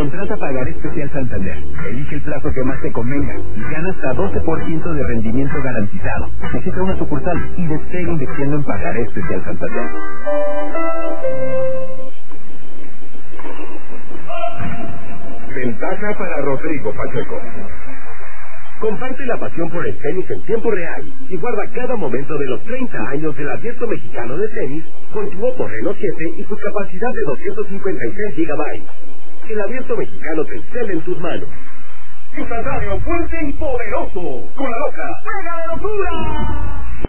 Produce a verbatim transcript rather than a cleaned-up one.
Contrata Pagaré Especial Santander. Elige el plazo que más te convenga y gana hasta doce por ciento de rendimiento garantizado. Visita una sucursal y despegue invirtiendo en Pagaré Especial Santander. Ventaja para Rodrigo Pacheco. Comparte la pasión por el tenis en tiempo real y guarda cada momento de los treinta años del Abierto Mexicano de Tenis con tu Oppo Reno siete y su capacidad de doscientos cincuenta y seis gigabytes. El Abierto Mexicano te excede en tus manos. Instantáneo, fuerte y poderoso. Con la loca. ¡Pega de locura!